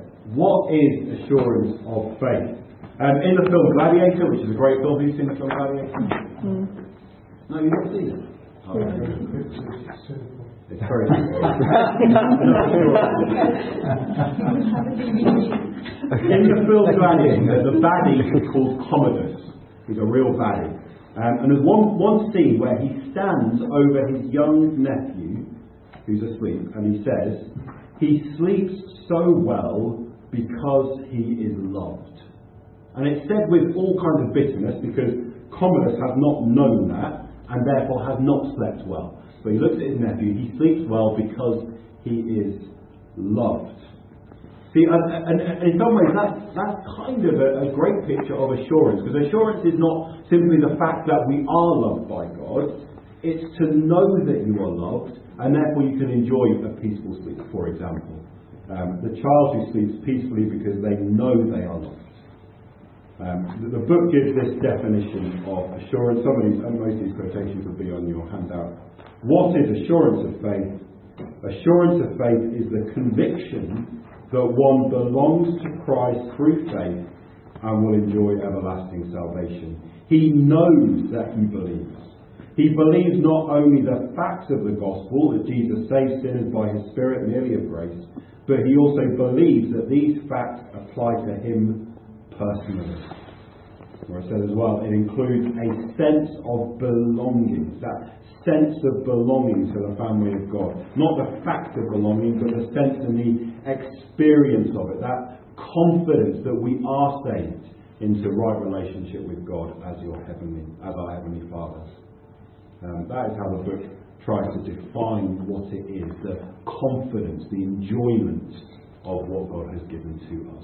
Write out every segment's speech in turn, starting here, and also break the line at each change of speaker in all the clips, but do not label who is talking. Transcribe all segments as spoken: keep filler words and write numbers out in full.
what is assurance of faith? Um, in the film Gladiator, which is a great film, have you seen the film Gladiator? Mm. No, you've not seen it? Oh, it's very In the film Gladiator, the baddie is called Commodus. He's a real baddie. Um, and there's one, one scene where he stands over his young nephew, who's asleep, and he says, he sleeps so well because he is loved. And it's said with all kinds of bitterness, because Commodus has not known that, and therefore has not slept well. But he looks at his nephew, he sleeps well because he is loved. See, and, and, and in some ways that's, that's kind of a, a great picture of assurance, because assurance is not simply the fact that we are loved by God, it's to know that you are loved, and therefore you can enjoy a peaceful sleep, for example. Um, the child who sleeps peacefully because they know they are loved. Um, the, the book gives this definition of assurance. Some of these, and most of these quotations will be on your handout. What is assurance of faith? Assurance of faith is the conviction that one belongs to Christ through faith and will enjoy everlasting salvation. He knows that he believes. He believes not only the facts of the gospel, that Jesus saves sinners by his Spirit merely of grace, but he also believes that these facts apply to him personally. Or I said as well, it includes a sense of belonging. That sense of belonging to the family of God. Not the fact of belonging, but the sense and the experience of it. That confidence that we are saved into right relationship with God as your heavenly, as our heavenly Father. Um, that is how the book tries to define what it is, the confidence, the enjoyment of what God has given to us.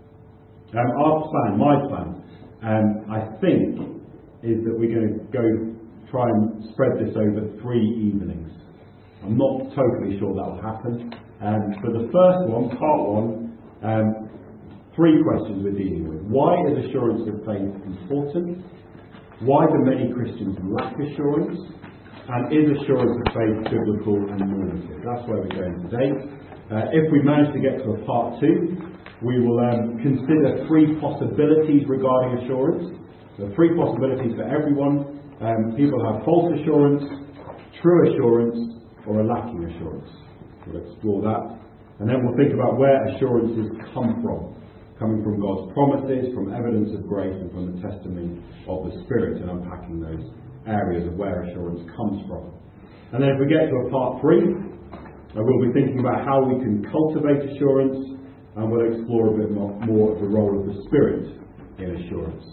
Um, our plan, my plan, um, I think, is that we're going to go try and spread this over three evenings. I'm not totally sure that will happen. Um, for the first one, part one, um, three questions we're dealing with. Why is assurance of faith important? Why do many Christians lack assurance? And is assurance of faith biblical and normative? That's where we're going today. Uh, if we manage to get to a part two, we will um, consider three possibilities regarding assurance. There are three possibilities for everyone. Um, people have false assurance, true assurance, or a lacking assurance. We'll explore that. And then we'll think about where assurances come from. Coming from God's promises, from evidence of grace, and from the testimony of the Spirit, and unpacking those areas of where assurance comes from. And then if we get to a part three, uh, we'll be thinking about how we can cultivate assurance, and we'll explore a bit more, more of the role of the Spirit in assurance.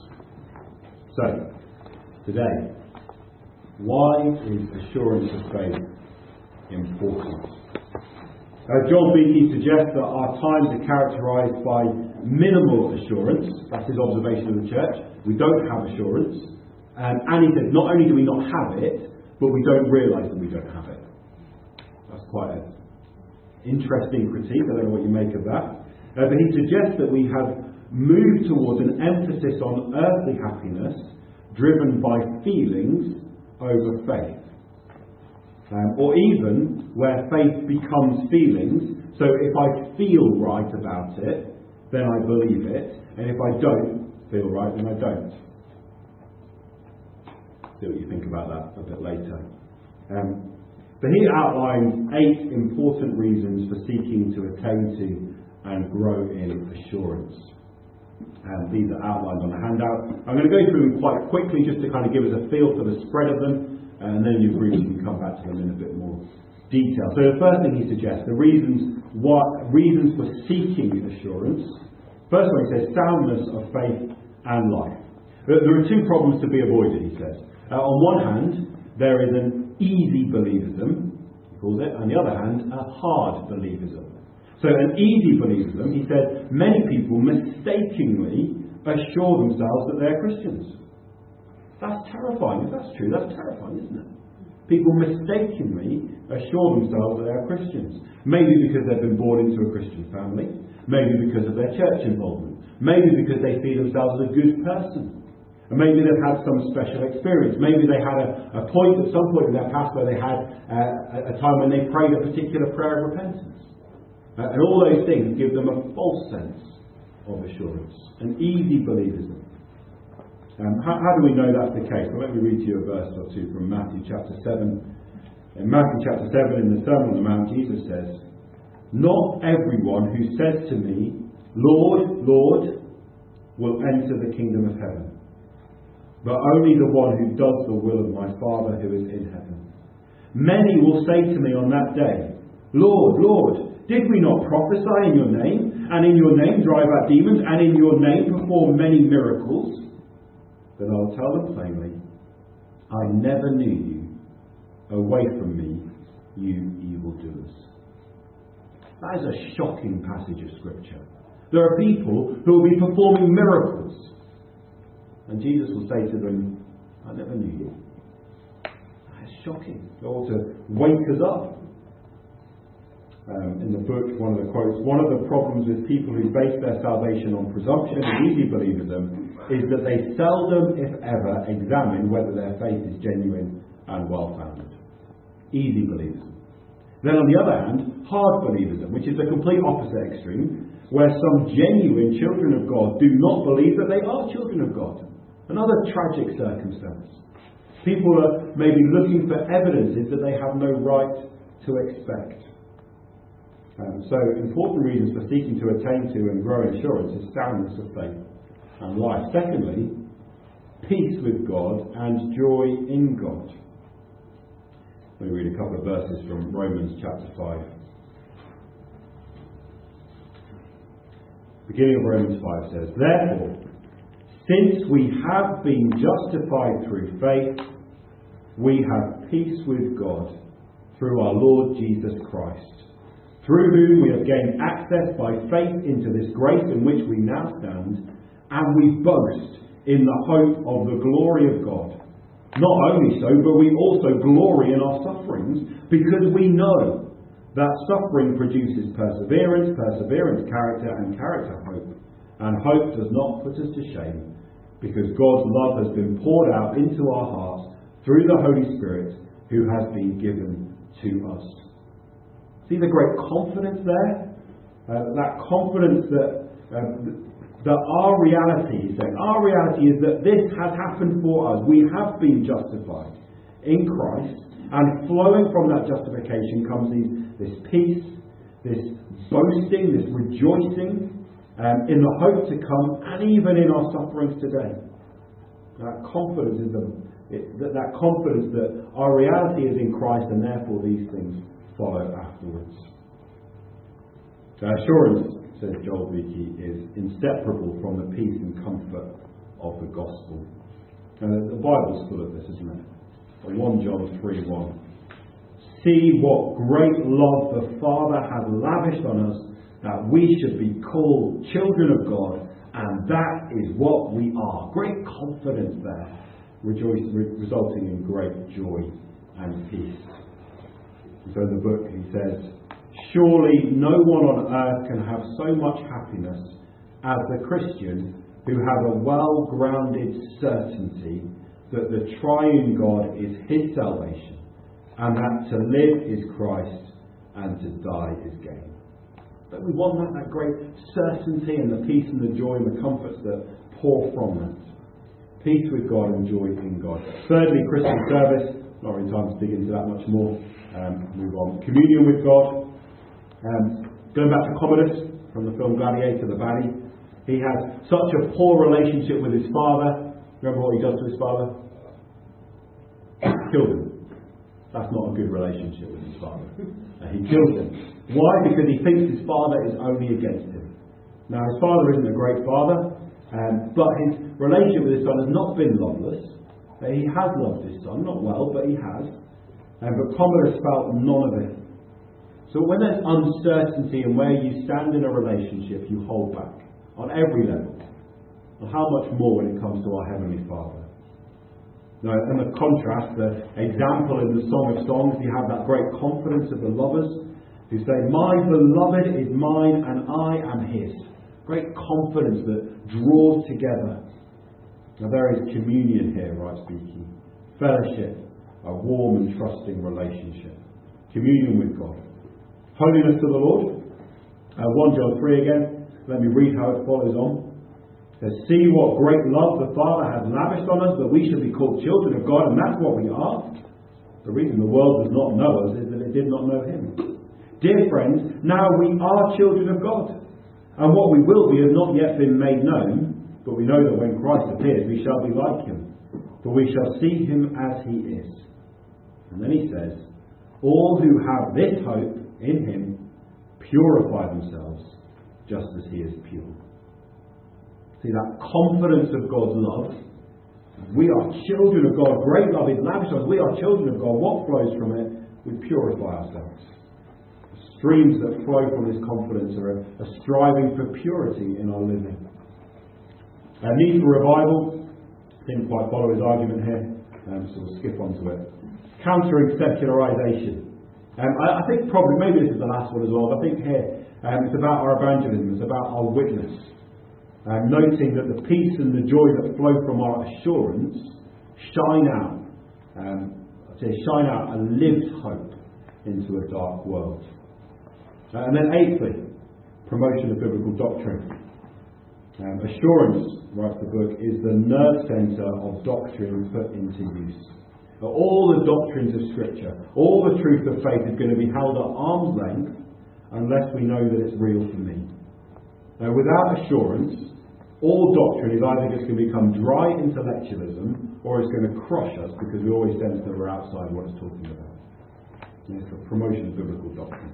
So, today, why is assurance of faith important? Uh, John Beattie suggests that our times are characterised by minimal assurance. That's his observation of the church. We don't have assurance. Um, and he says, not only do we not have it, but we don't realise that we don't have it. That's quite an interesting critique. I don't know what you make of that. Uh, but he suggests that we have moved towards an emphasis on earthly happiness driven by feelings over faith. Um, or even where faith becomes feelings. So if I feel right about it, then I believe it. And if I don't feel right, then I don't. See what you think about that a bit later. Um, but he outlines eight important reasons for seeking to attain to and grow in assurance. And these are outlined on the handout. I'm going to go through them quite quickly just to kind of give us a feel for the spread of them. And then your groups can come back to them in a bit more detail. So the first thing he suggests, the reasons what reasons for seeking assurance. First one, he says, soundness of faith and life. There are two problems to be avoided, he says. Uh, on one hand, there is an easy believism, he calls it, on the other hand, a hard believism. So an easy believism, he said, many people mistakenly assure themselves that they're Christians. That's terrifying. If that's true, that's terrifying, isn't it? People mistakenly assure themselves that they're Christians. Maybe because they've been born into a Christian family. Maybe because of their church involvement. Maybe because they see themselves as a good person. And maybe they've had some special experience. Maybe they had a, a point at some point in their past where they had uh, a, a time when they prayed a particular prayer of repentance. Uh, and all those things give them a false sense of assurance, an easy believism. Um, how, how do we know that's the case? Well, let me read to you a verse or two from Matthew chapter seven. In Matthew chapter seven, in the Sermon on the Mount, Jesus says, "Not everyone who says to me, 'Lord, Lord,' will enter the kingdom of heaven, but only the one who does the will of my Father who is in heaven. Many will say to me on that day, 'Lord, Lord, did we not prophesy in your name, and in your name drive out demons, and in your name perform many miracles?' Then I will tell them plainly, 'I never knew you. Away from me, you evildoers.'" That is a shocking passage of Scripture. There are people who will be performing miracles, and Jesus will say to them, "I never knew you." That's shocking. It ought to wake us up. Um, in the book, one of the quotes, "One of the problems with people who base their salvation on presumption and easy believism is that they seldom, if ever, examine whether their faith is genuine and well-founded." Easy believism. Then on the other hand, hard believism, which is the complete opposite extreme, where some genuine children of God do not believe that they are children of God. Another tragic circumstance. People are maybe looking for evidences that they have no right to expect. Um, so important reasons for seeking to attain to and grow in assurance is soundness of faith and life. Secondly, peace with God and joy in God. Let me read a couple of verses from Romans chapter five. Beginning of Romans five says, "Therefore, since we have been justified through faith, we have peace with God through our Lord Jesus Christ, through whom we have gained access by faith into this grace in which we now stand, and we boast in the hope of the glory of God. Not only so, but we also glory in our sufferings, because we know that suffering produces perseverance, perseverance character, and character hope. And hope does not put us to shame, because God's love has been poured out into our hearts through the Holy Spirit who has been given to us." See the great confidence there? Uh, that confidence that uh, that our reality is saying, our reality is that this has happened for us. We have been justified in Christ, and flowing from that justification comes these, this peace, this boasting, this rejoicing um, in the hope to come, and even in our sufferings today. That confidence is the, it, that, that confidence that our reality is in Christ, and therefore these things follow afterwards. So assurance, says Joel Beakey, is inseparable from the peace and comfort of the gospel. And the Bible's full of this, isn't it? First John three one. "See what great love the Father has lavished on us, that we should be called children of God, and that is what we are." Great confidence there, rejoice, re- resulting in great joy and peace. And so in the book he says, "Surely no one on earth can have so much happiness as the Christian who has a well-grounded certainty that the triune God is his salvation, and that to live is Christ and to die is gain." But we want that, that great certainty and the peace and the joy and the comforts that pour from that. Peace with God and joy in God. Thirdly, Christian service. Not really time to dig into that much more. Um, move on. Communion with God. Um, going back to Commodus from the film Gladiator, the baddie. He has such a poor relationship with his father. Remember what he does to his father? Kills him. That's not a good relationship with his father. Uh, he kills him. Why? Because he thinks his father is only against him. Now, his father isn't a great father, um, but his relationship with his son has not been loveless. Uh, he has loved his son, not well, but he has. Um, but Commodus felt none of it. So when there's uncertainty in where you stand in a relationship, you hold back on every level. And how much more when it comes to our Heavenly Father? Now, in the contrast, the example in the Song of Songs, you have that great confidence of the lovers who say, "My beloved is mine and I am his." Great confidence that draws together. Now there is communion here, right speaking. Fellowship, a warm and trusting relationship. Communion with God. Holiness to the Lord. Uh, First John three again. Let me read how it follows on. It says, see what great love the Father has lavished on us, that we should be called children of God, and that's what we are. The reason the world does not know us is that it did not know Him. Dear friends, now we are children of God, and what we will be has not yet been made known, but we know that when Christ appears, we shall be like Him, for we shall see Him as He is. And then he says, all who have this hope in Him purify themselves just as He is pure. See, that confidence of God's love. We are children of God. Great love is lavished on us. We are children of God. What flows from it? We purify ourselves. The streams that flow from this confidence are a, a striving for purity in our living. A need for revival. Didn't quite follow his argument here, um, so we'll skip on to it. Countering secularisation. Um, I, I think probably, maybe this is the last one as well, but I think here um, it's about our evangelism. It's about our witness. Um, noting that the peace and the joy that flow from our assurance shine out, um, I'd say shine out a lived hope into a dark world. Uh, and then eighthly, promotion of biblical doctrine. Um, assurance, writes the book, is the nerve centre of doctrine put into use. Now, all the doctrines of Scripture, all the truth of faith is going to be held at arm's length unless we know that it's real for me. Now, without assurance, all doctrine is either just going to become dry intellectualism or it's going to crush us because we always sense that we're outside what it's talking about. And it's the promotion of biblical doctrine.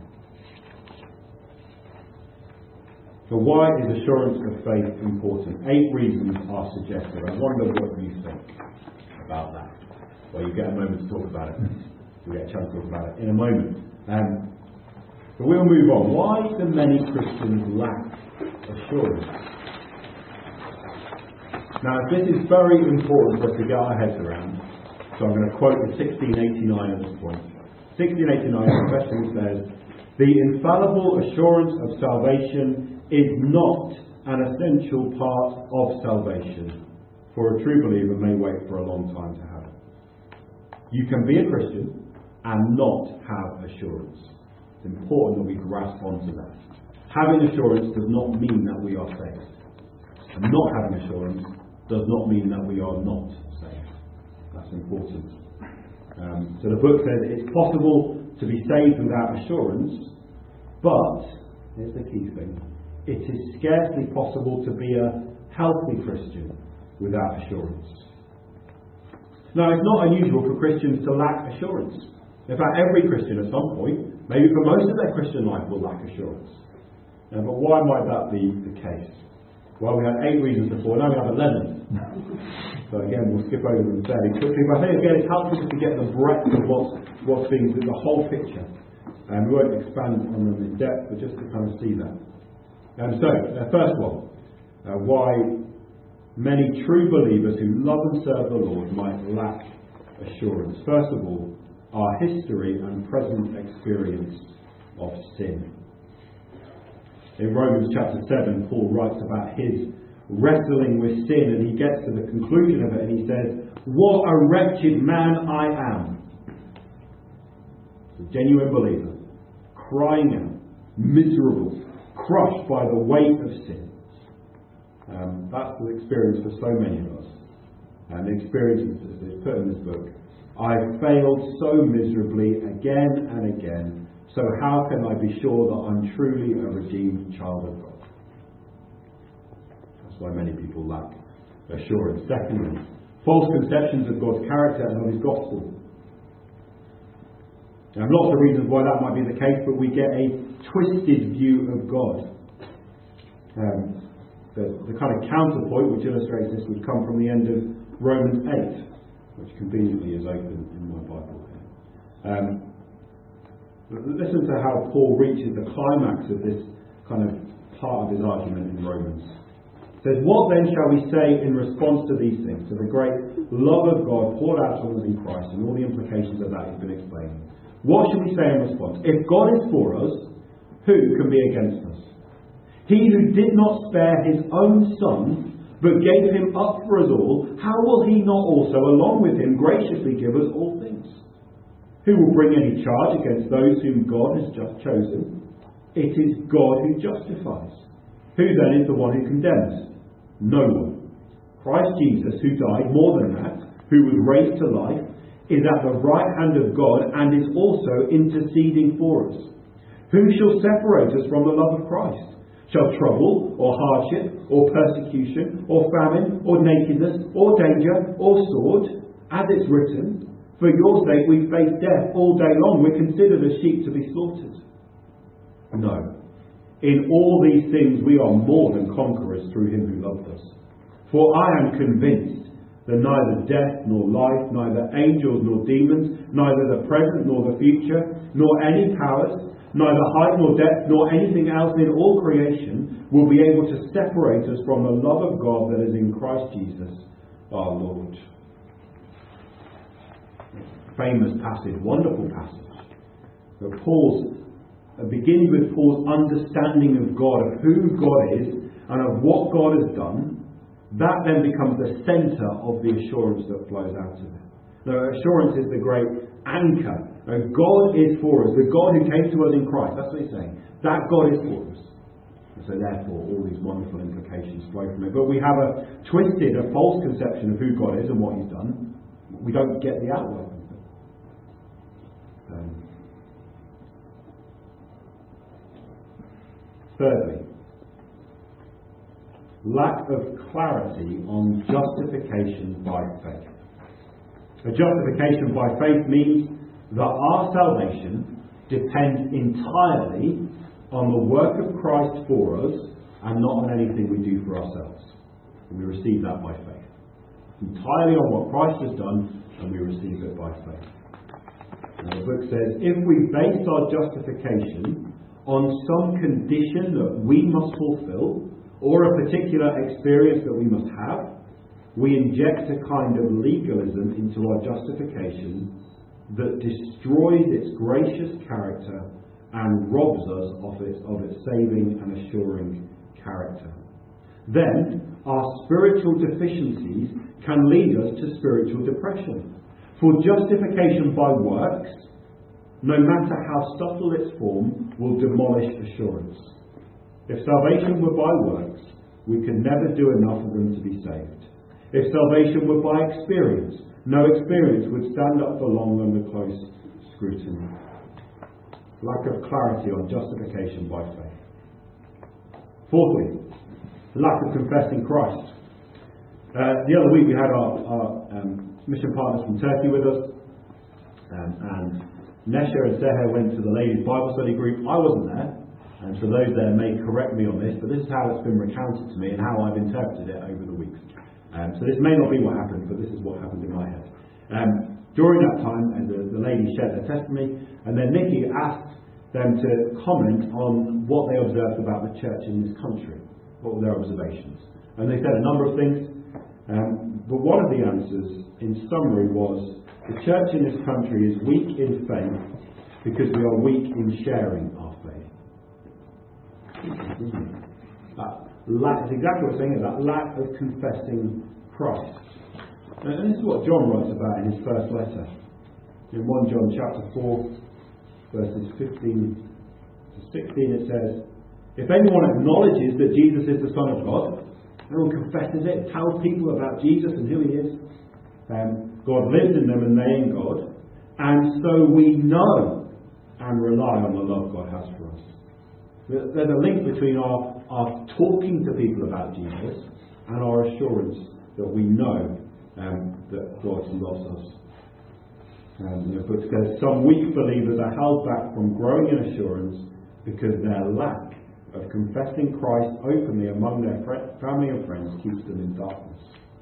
So why is assurance of faith important? Eight reasons are suggested. I wonder what you think about that. Well, you get a moment to talk about it. You'll get a chance to talk about it in a moment. Um, but we'll move on. Why do many Christians lack assurance? Now, this is very important for us to get our heads around. So I'm going to quote the sixteen eighty-nine at this point. sixteen eighty-nine, the question says, the infallible assurance of salvation is not an essential part of salvation, for a true believer may wait for a long time to have it. You can be a Christian and not have assurance. It's important that we grasp onto that. Having assurance does not mean that we are saved. And not having assurance does not mean that we are not saved. That's important. Um, so the book says it's possible to be saved without assurance, but, here's the key thing, it is scarcely possible to be a healthy Christian without assurance. Now, it's not unusual for Christians to lack assurance. In fact, every Christian at some point, maybe for most of their Christian life, will lack assurance. Uh, but why might that be the case? Well, we had eight reasons before, now we have eleven. So again, we'll skip over them fairly quickly. But I think again, it's helpful just to get the breadth of what's, what's being, the whole picture. And we won't expand on them in depth, but just to kind of see that. And so, uh, first one, uh, why many true believers who love and serve the Lord might lack assurance. First of all, our history and present experience of sin. In Romans chapter seven, Paul writes about his wrestling with sin, and he gets to the conclusion of it, and he says, what a wretched man I am. A genuine believer, crying out, miserable, crushed by the weight of sin. Um, that's the experience for so many of us. And the experience is put in this book. I've failed so miserably again and again, so how can I be sure that I'm truly a redeemed child of God? That's why many people lack assurance. Secondly, false conceptions of God's character and of His gospel. Now, lots of reasons why that might be the case, but we get a twisted view of God. Um, the, the kind of counterpoint which illustrates this would come from the end of Romans eight, which conveniently is open in my Bible here. Um, listen to how Paul reaches the climax of this kind of part of his argument in Romans. It says, what then shall we say in response to these things, to the great love of God poured out on us in Christ and all the implications of that he's been explaining? What should we say in response? If God is for us, who can be against us? He who did not spare his own Son, but gave him up for us all, how will he not also, along with him, graciously give us all things? Who will bring any charge against those whom God has just chosen? it is God who justifies. Who then is the one who condemns? No one. Christ Jesus, who died, more than that, who was raised to life, is at the right hand of God and is also interceding for us. Who shall separate us from the love of Christ? Shall trouble, or hardship, or persecution, or famine, or nakedness, or danger, or sword? As it's written, for your sake we face death all day long. We're considered as sheep to be slaughtered. No. In all these things we are more than conquerors through him who loved us. For I am convinced that neither death nor life, neither angels nor demons, neither the present nor the future, nor any powers, neither height nor depth, nor anything else in all creation will be able to separate us from the love of God that is in Christ Jesus our Lord. Famous passage, wonderful passage. But Paul's, uh, beginning with Paul's understanding of God, of who God is, and of what God has done, that then becomes the centre of the assurance that flows out of it. Now, assurance is the great anchor. Now, God is for us. The God who came to us in Christ. That's what he's saying. That God is for us. And so therefore, all these wonderful implications flow from it. But we have a twisted, a false conception of who God is and what he's done. We don't get the outworking of it. Um, thirdly, lack of clarity on justification by faith. A justification by faith means that our salvation depends entirely on the work of Christ for us and not on anything we do for ourselves. And we receive that by faith. Entirely on what Christ has done, and we receive it by faith. And the book says, if we base our justification on some condition that we must fulfill, or a particular experience that we must have, we inject a kind of legalism into our justification that destroys its gracious character and robs us of its, of its saving and assuring character. Then our spiritual deficiencies can lead us to spiritual depression. For justification by works, no matter how subtle its form, will demolish assurance. If salvation were by works, we could never do enough of them to be saved. If salvation were by experience, no experience would stand up for long under close scrutiny. Lack of clarity on justification by faith. Fourthly, lack of confessing Christ. Uh, the other week we had our, our um, mission partners from Turkey with us, um, and Nesha and Seher went to the ladies' Bible study group. I wasn't there. And so those there may correct me on this, but this is how it's been recounted to me and how I've interpreted it over the weeks. Um, so this may not be what happened, but this is what happened in my head. Um, during that time, and the, the ladies shared their testimony, and then Nikki asked them to comment on what they observed about the church in this country. What were their observations? And they said a number of things, um, but one of the answers, in summary, was the church in this country is weak in faith because we are weak in sharing our faith. That lack, it's exactly what it's saying, that lack of confessing Christ. And this is what John writes about in his first letter. In First John chapter four, verses fifteen to sixteen, it says, if anyone acknowledges that Jesus is the Son of God, anyone confesses it, tells people about Jesus and who he is, um, God lives in them and they in God, and so we know and rely on the love God has for us. There's a link between our, our talking to people about Jesus and our assurance that we know um, that God loves us. Um, the book says some weak believers are held back from growing in assurance because their lack of confessing Christ openly among their fr- family and friends keeps them in darkness.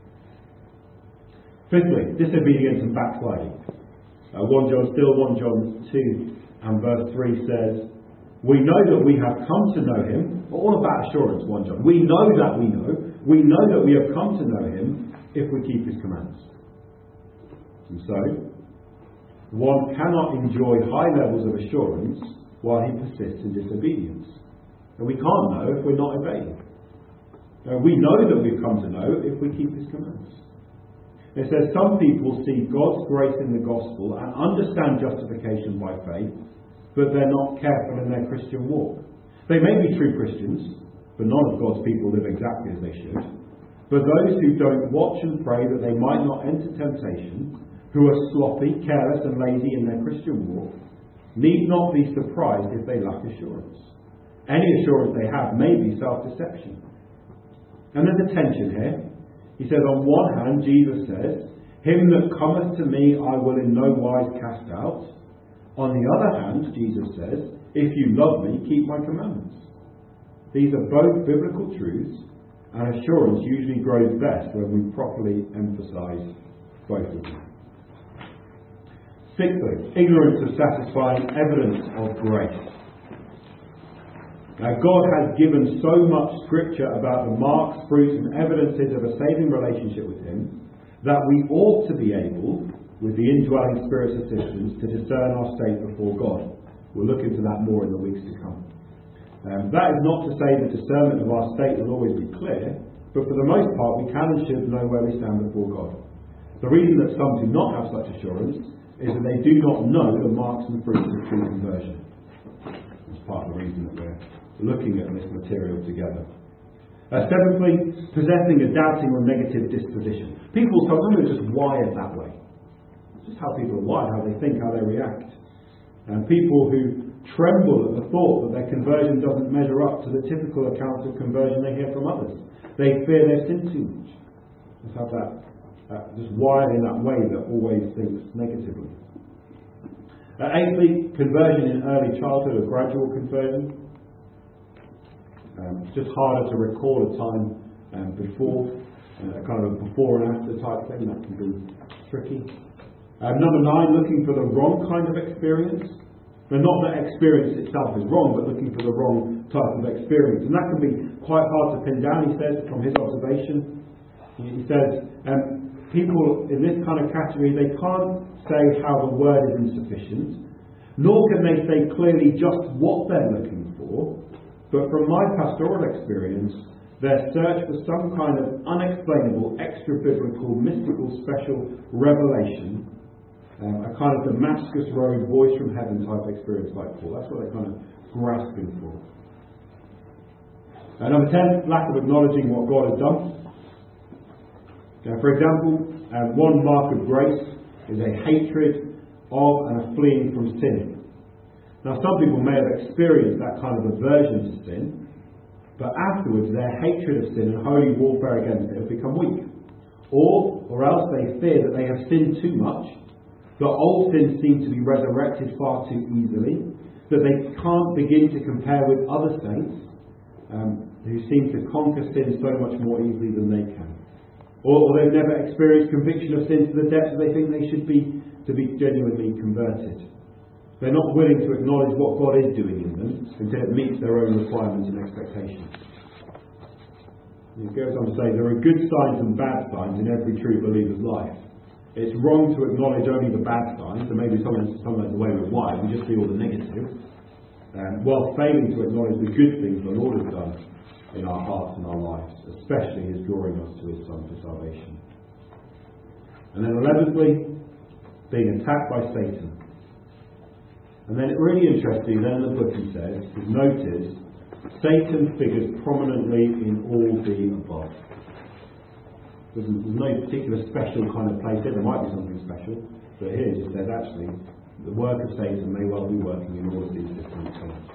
Fifthly, disobedience and backsliding. Uh, First John, still First John two and verse three says, we know that we have come to know him. All about assurance, First John. We know that we know. We know that we have come to know him if we keep his commands. And so, one cannot enjoy high levels of assurance while he persists in disobedience. And we can't know if we're not obeying. Now, we know that we've come to know if we keep his commands. It says some people see God's grace in the gospel and understand justification by faith, but they're not careful in their Christian walk. They may be true Christians, but none of God's people live exactly as they should. But those who don't watch and pray that they might not enter temptation, who are sloppy, careless and lazy in their Christian walk, need not be surprised if they lack assurance. Any assurance they have may be self-deception. And there's a tension here. He says, on one hand, Jesus says, him that cometh to me I will in no wise cast out. On the other hand, Jesus says, if you love me, keep my commandments. These are both biblical truths, and assurance usually grows best when we properly emphasise both of them. Sixthly, ignorance of satisfying evidence of grace. Now, God has given so much scripture about the marks, fruits and evidences of a saving relationship with him that we ought to be able, with the indwelling Spirit's assistance, to discern our state before God. We'll look into that more in the weeks to come. Um, that is not to say that discernment of our state will always be clear, but for the most part we can and should know where we stand before God. The reason that some do not have such assurance is that they do not know the marks and fruits of true conversion. That's part of the reason that we're looking at this material together. Uh, seventhly, possessing a doubting or negative disposition. People sometimes are just wired that way. It's just how people are wired, how they think, how they react. And people who tremble at the thought that their conversion doesn't measure up to the typical accounts of conversion they hear from others. They fear their sin too much. Just have that, uh, just wired in that way that always thinks negatively. Uh, eighthly, conversion in early childhood or gradual conversion. Um, it's just harder to recall a time um, before, uh, kind of a before and after type thing. That can be tricky. Um, number nine, looking for the wrong kind of experience. Now, not that experience itself is wrong, but looking for the wrong type of experience. And that can be quite hard to pin down, he says, from his observation. He says, um, people in this kind of category, they can't say how the word is insufficient, nor can they say clearly just what they're looking for. But from my pastoral experience, their search for some kind of unexplainable, extra-biblical, mystical, special revelation, um, a kind of Damascus Road, voice from heaven type experience like Paul. That's what they're kind of grasping for. And number ten, lack of acknowledging what God has done. Now, for example, um, one mark of grace is a hatred of and a fleeing from sin. Now, some people may have experienced that kind of aversion to sin, but afterwards their hatred of sin and holy warfare against it have become weak. Or, or else they fear that they have sinned too much, that old sins seem to be resurrected far too easily, that they can't begin to compare with other saints um, who seem to conquer sin so much more easily than they can. Or, or they've never experienced conviction of sin to the depth that they think they should be to be genuinely converted. They're not willing to acknowledge what God is doing in them until it meets their own requirements and expectations. It goes on to say there are good signs and bad signs in every true believer's life. It's wrong to acknowledge only the bad signs, so maybe some of the way we're wired, we just see all the negative, um, while failing to acknowledge the good things the Lord has done in our hearts and our lives, especially His drawing us to His Son for salvation. And then eleventhly, being attacked by Satan. And then it really interesting, then in the book he says, is notice, Satan figures prominently in all the above. There's, there's no particular special kind of place here, there might be something special, but here it just says actually, the work of Satan may well be working in all of these different things.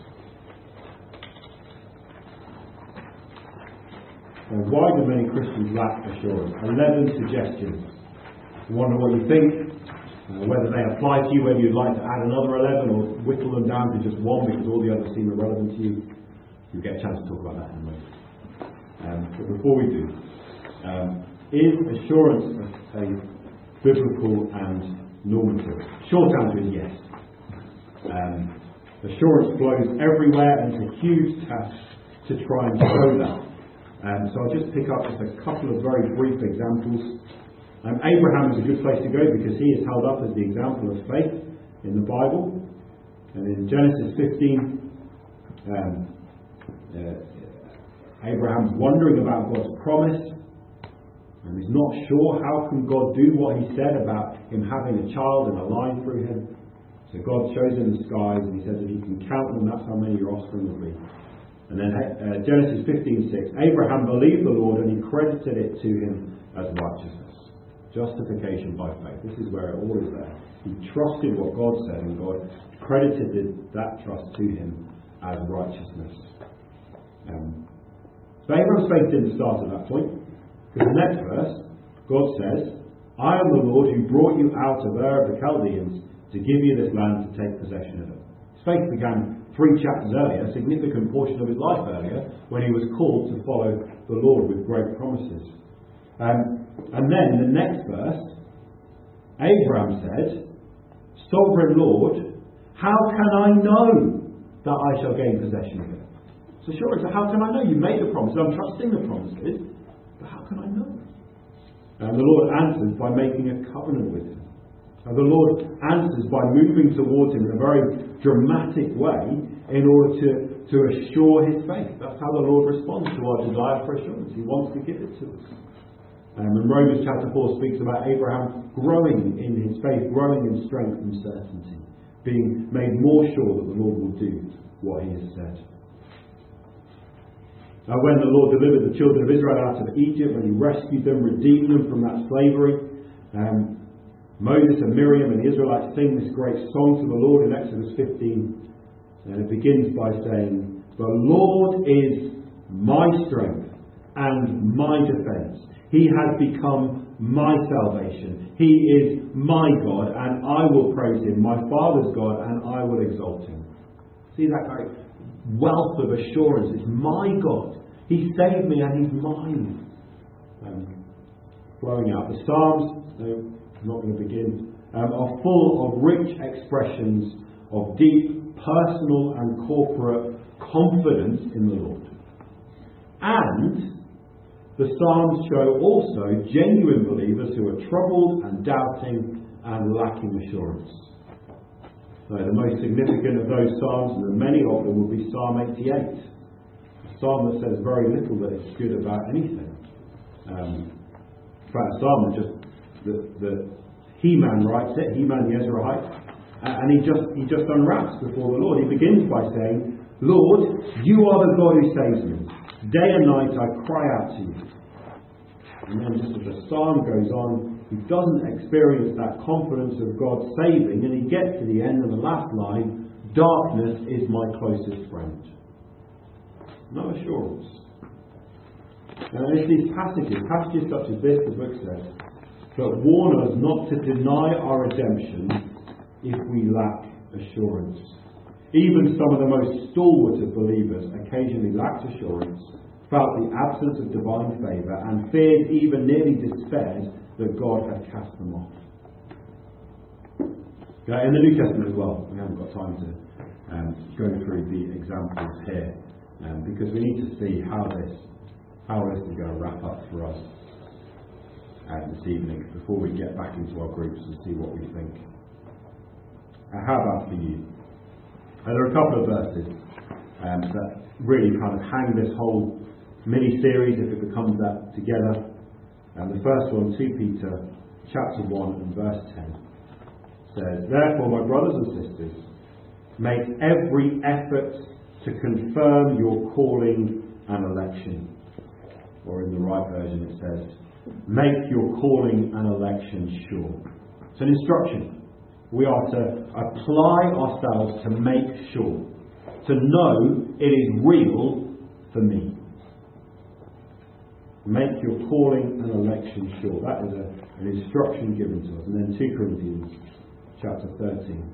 Now, why do many Christians lack assurance? Eleven suggestions. I wonder what you think. Uh, whether they apply to you, whether you'd like to add another eleven or whittle them down to just one because all the others seem irrelevant to you. You'll get a chance to talk about that in a moment. Um, but before we do, um, is assurance a biblical and normative? Short answer is yes. Um, assurance flows everywhere and it's a huge task to try and show that. Um, so I'll just pick up just a couple of very brief examples. Um, Abraham is a good place to go because he is held up as the example of faith in the Bible. And in Genesis fifteen, um, uh, Abraham's wondering about God's promise, and he's not sure how can God do what he said about him having a child and a line through him. So God shows him the skies and he says if you can count them, that's how many your offspring will be. And then uh, Genesis fifteen six, Abraham believed the Lord and he credited it to him as righteousness. Justification by faith. This is where it all is there. He trusted what God said and God credited that trust to him as righteousness. Um, so Abraham's faith didn't start at that point. Because the next verse, God says, I am the Lord who brought you out of Ur of the Chaldeans to give you this land to take possession of it. His faith began three chapters earlier, a significant portion of his life earlier, when he was called to follow the Lord with great promises. Um, and then the next verse, Abraham said, Sovereign Lord, how can I know that I shall gain possession of it? So sure, so how can I know? You made the promises, I'm trusting the promises, but how can I know? And the Lord answers by making a covenant with him. And the Lord answers by moving towards him in a very dramatic way in order to, to assure his faith. That's how the Lord responds to our desire for assurance. He wants to give it to us. Um, and Romans chapter four speaks about Abraham growing in his faith, growing in strength and certainty, being made more sure that the Lord will do what he has said. Now, when the Lord delivered the children of Israel out of Egypt, when he rescued them, redeemed them from that slavery, um, Moses and Miriam and the Israelites sing this great song to the Lord in Exodus fifteen. And it begins by saying, the Lord is my strength and my defence. He has become my salvation. He is my God, and I will praise him, my Father's God, and I will exalt him. See that great wealth of assurance. It's my God. He saved me and he's mine. Um, flowing out. The Psalms, no, I'm not going to begin, um, are full of rich expressions of deep personal and corporate confidence in the Lord. And the Psalms show also genuine believers who are troubled and doubting and lacking assurance. So the most significant of those Psalms, and the many of them, would be Psalm eighty-eight. A psalm that says very little that is good about anything. Um, in fact, a psalm that just, that, that He-Man writes it, He-Man the Ezrahite, and he just, he just unwraps before the Lord. He begins by saying, Lord, you are the God who saves me. Day and night I cry out to you. And then just as the psalm goes on, he doesn't experience that confidence of God saving, and he gets to the end of the last line, darkness is my closest friend. No assurance. And it's these passages, passages such as this, the book says, that warn us not to deny our redemption if we lack assurance. Even some of the most stalwart of believers occasionally lacked assurance, felt the absence of divine favour, and feared, even nearly despaired, that God had cast them off. Okay, in the New Testament as well, we haven't got time to um, go through the examples here, um, because we need to see how this, how this is going to wrap up for us uh, this evening, before we get back into our groups and see what we think. Uh, how about for you? Uh, there are a couple of verses um, that really kind of hang this whole mini-series, if it becomes that, together. And the first one, Second Peter chapter one and verse ten, says, Therefore, my brothers and sisters, make every effort to confirm your calling and election. Or in the right version it says, make your calling and election sure. It's an instruction. We are to apply ourselves to make sure, to know it is real for me. Make your calling and election sure. That is a, an instruction given to us. And then Second Corinthians chapter thirteen.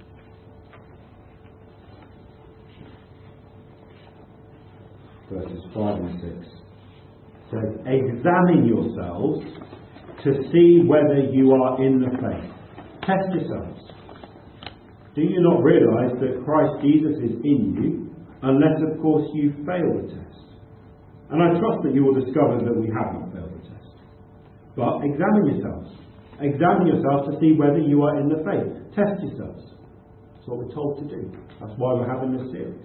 Verses five and six. Says, examine yourselves to see whether you are in the faith. Test yourselves. Do you not realise that Christ Jesus is in you, unless of course you fail the test? And I trust that you will discover that we haven't failed the test. But examine yourselves. Examine yourselves to see whether you are in the faith. Test yourselves. That's what we're told to do. That's why we're having this series.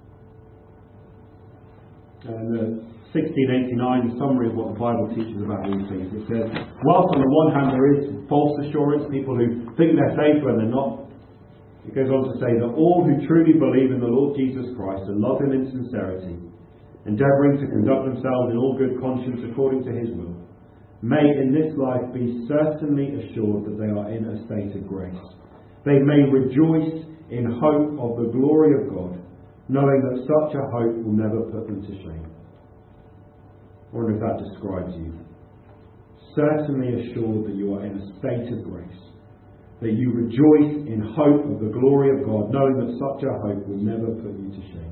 And the sixteen eighty-nine summary of what the Bible teaches about these things. It says, whilst on the one hand there is false assurance, people who think they're safe when they're not, It goes on to say that all who truly believe in the Lord Jesus Christ and love him in sincerity, endeavouring to conduct themselves in all good conscience according to his will, may in this life be certainly assured that they are in a state of grace. They may rejoice in hope of the glory of God, knowing that such a hope will never put them to shame. I wonder if that describes you. Certainly assured that you are in a state of grace, that you rejoice in hope of the glory of God, knowing that such a hope will never put you to shame.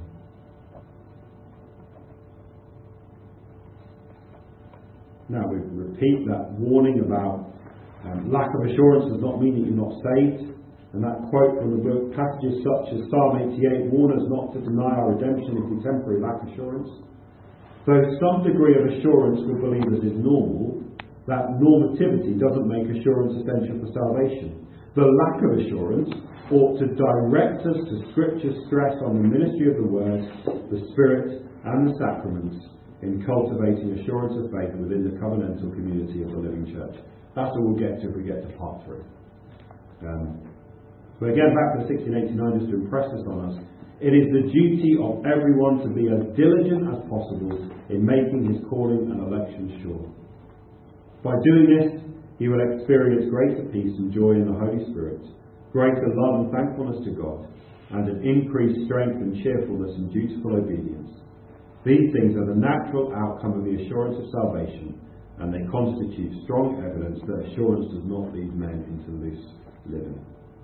Now we repeat that warning about um, lack of assurance does not mean that you're not saved. And that quote from the book, passages such as Psalm eighty-eight warn us not to deny our redemption if we temporarily lack assurance. Though some degree of assurance for believers is normal, that normativity doesn't make assurance essential for salvation. The lack of assurance ought to direct us to Scripture's stress on the ministry of the Word, the Spirit and the sacraments in cultivating assurance of faith within the covenantal community of the living church. That's all we'll get to if we get to part three. Um, but again, back to sixteen eighty-nine, just to impress us on us, it is the duty of everyone to be as diligent as possible in making his calling and election sure. By doing this, he will experience greater peace and joy in the Holy Spirit, greater love and thankfulness to God, and an increased strength and cheerfulness and dutiful obedience. These things are the natural outcome of the assurance of salvation, and they constitute strong evidence that assurance does not lead men into loose living.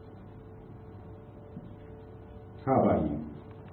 How about you?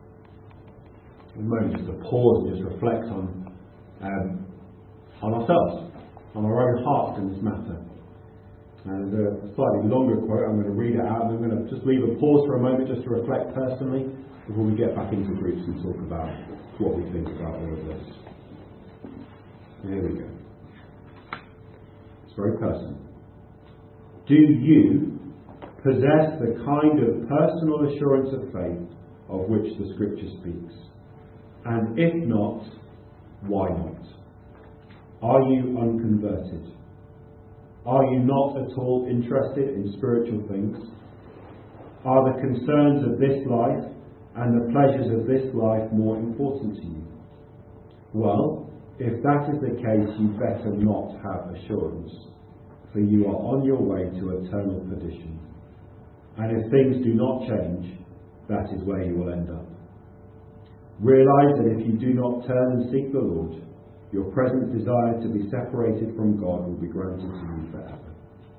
A moment just to pause and just reflect on um, on ourselves, on our own hearts in this matter. And uh, a slightly longer quote, I'm going to read it out, and I'm going to just leave a pause for a moment just to reflect personally before we get back into groups and talk about what we think about all of this. Here we go. It's very personal. Do you possess the kind of personal assurance of faith of which the Scripture speaks? And if not, why not? Are you unconverted? Are you not at all interested in spiritual things? Are the concerns of this life and the pleasures of this life more important to you? Well, if that is the case, you better not have assurance, for you are on your way to eternal perdition. And if things do not change, that is where you will end up. Realise that if you do not turn and seek the Lord, your present desire to be separated from God will be granted to you forever.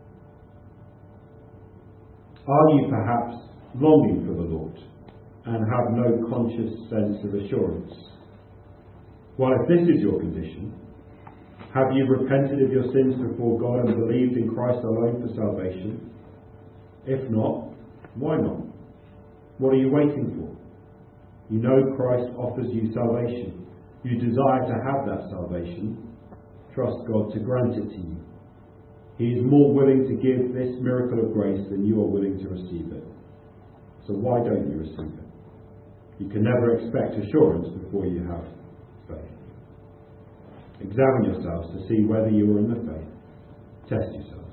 Are you perhaps longing for the Lord and have no conscious sense of assurance? Well, if this is your condition, have you repented of your sins before God and believed in Christ alone for salvation? If not, why not? What are you waiting for? You know Christ offers you salvation. You desire to have that salvation. Trust God to grant it to you. He is more willing to give this miracle of grace than you are willing to receive it. So why don't you receive it? You can never expect assurance before you have faith. Examine yourselves to see whether you are in the faith. Test yourselves.